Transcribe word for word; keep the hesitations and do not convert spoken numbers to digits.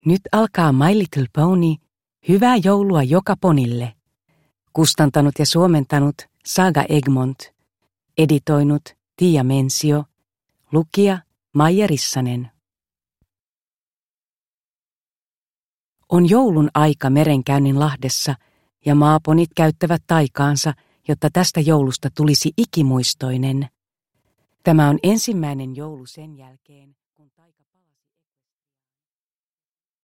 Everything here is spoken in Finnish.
Nyt alkaa My Little Pony, hyvää joulua joka ponille. Kustantanut ja suomentanut Saga Egmont. Editoinut Tiia Mensio. Lukija Maija Rissanen. On joulun aika merenkäynnin Lahdessa ja maaponit käyttävät taikaansa, jotta tästä joulusta tulisi ikimuistoinen. Tämä on ensimmäinen joulu sen jälkeen, kun taika...